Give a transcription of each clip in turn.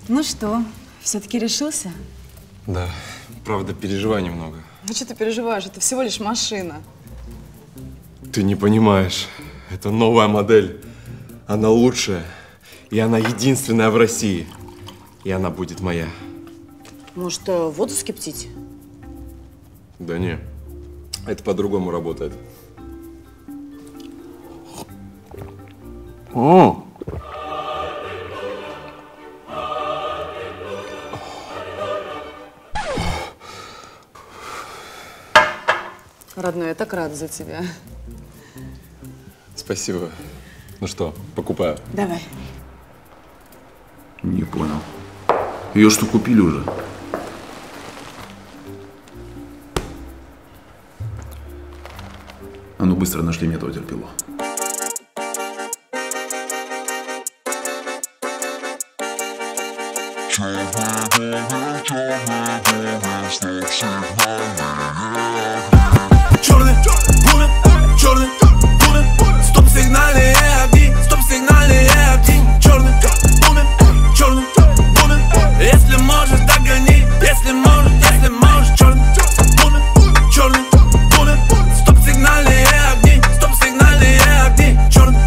Ну что, все-таки решился? Да, правда, переживаю немного. Ну что ты переживаешь? Это всего лишь машина. Ты не понимаешь. Это новая модель. Она лучшая. И она единственная в России. И она будет моя. Может, воду скипятить? Да не. Это по-другому работает. Родной, я так рада за тебя. Спасибо. Ну что, покупаю. Давай. Не понял. Ее что, купили уже? А ну быстро нашли мне этого терпилу. Черный бумер, черный бумер, стоп-сигнальные огни, стоп-сигнальные огни. Черный бумер, если можешь, догони, если можешь, черный бумер, стоп-сигнальные огни, стоп-сигнальные огни. Черный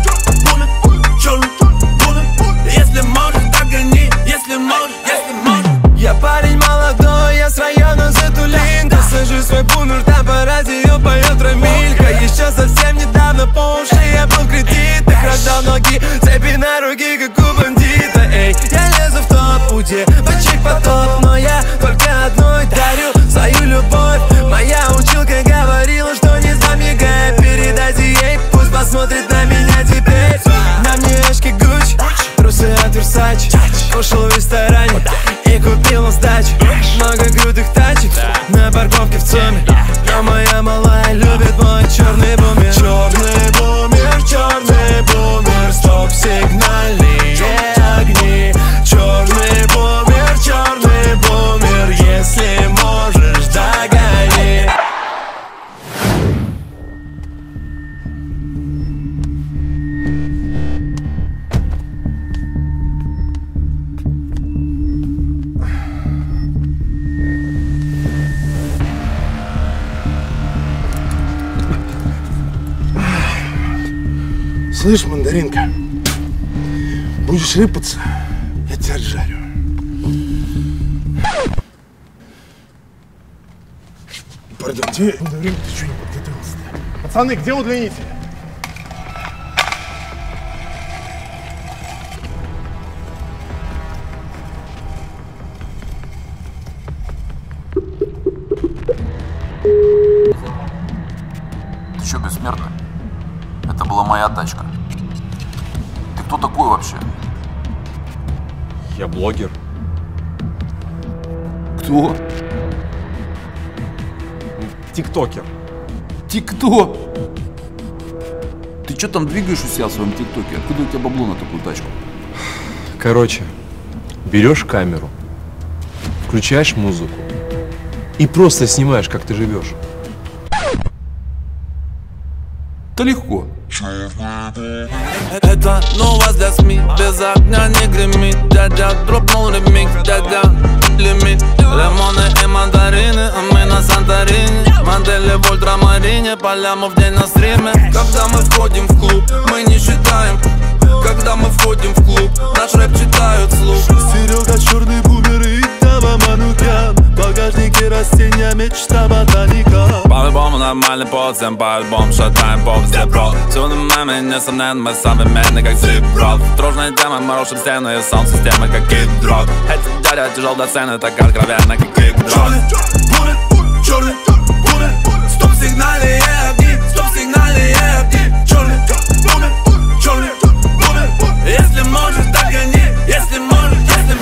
бумер, если можешь, догони, если можешь. Я парень молодой, я с района Затулинка. Сажу свой бумер, там по радио поет Рамилька. Еще совсем недавно по уши я был в кредитах. Раздал ноги, цепи на руки, как у бандита. Эй, я лезу в топ, у девочек потоп, но я только одной дарю свою любовь. Моя училка говорила, что не замигай. Передайте ей, пусть посмотрит на меня теперь. На мне очки Гуччи, трусы от Versace. Кушал в ресторане и купил на сдачу много крутых тачек на парковке в ЦУМе. Но моя малая любит мой черный бумер. Черный бумер, стоп-сигнальные огни. Черный бумер, если можешь, догони. Слышь, мандаринка, будешь рыпаться, я тебя отжарю. Пардон, где мандаринка, ты что не подготовился-то? Пацаны, где удлинитель? Ты что, бессмертный? Это была моя тачка. Ты кто такой вообще? Я блогер. Кто? Тиктокер. Тикток? Ты что там двигаешь у себя в своем тиктоке? Откуда у тебя бабло на такую тачку? Короче, берешь камеру, включаешь музыку и просто снимаешь, как ты живешь. Да легко. Это новость для СМИ, без огня не гремит. Дядя дропнул ремикс, дядя лимит. Лимоны и мандарины, а мы на Санторини. Модели в ультрамарине, поляму в день на стриме. Когда мы входим в клуб, мы не считаем. Когда мы входим в клуб, наш рэп читают вслух. Серега черный бумер и Дава Манукян. В багажнике растения, мечта ботаника. По-любому нормальный подсем, по-альбому шатаем по везде, бро. Всюду мемы, несомненно, мы современны, как зип-рок. Дружная тема, мы рушим стены и саунд-системы, как кид-рок. Эти дядя тяжел до цены, так откровенно, как кик-дрок. Черный бумер, стоп-сигнальные огни, стоп-сигнальные огни. Черный бумер, если можешь, догони, если можешь.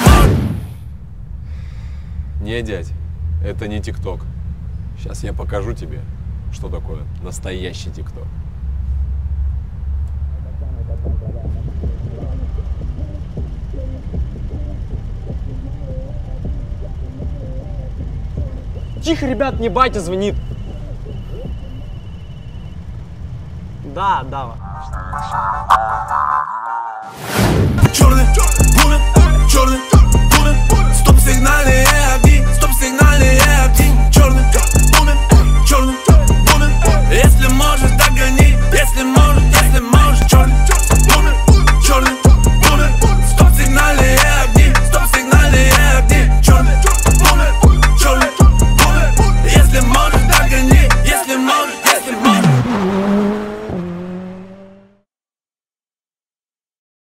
Не, дядь, это не ТикТок. Сейчас я покажу тебе, что такое настоящий ТикТок. Тихо, ребят, мне батя звонит. Да, да. Черный бумер, сигнальные